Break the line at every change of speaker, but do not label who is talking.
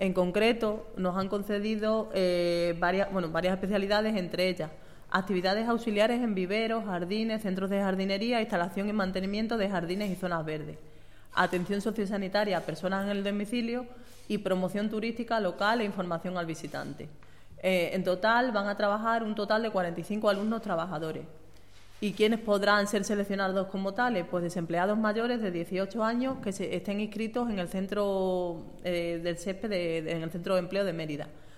En concreto, nos han concedido varias especialidades, entre ellas actividades auxiliares en viveros, jardines, centros de jardinería, instalación y mantenimiento de jardines y zonas verdes, atención sociosanitaria a personas en el domicilio y promoción turística local e información al visitante. En total van a trabajar un total de 45 alumnos trabajadores. ¿Y quiénes podrán ser seleccionados como tales? Pues desempleados mayores de 18 años que estén inscritos en el centro del SESPE, en el Centro de Empleo de Mérida,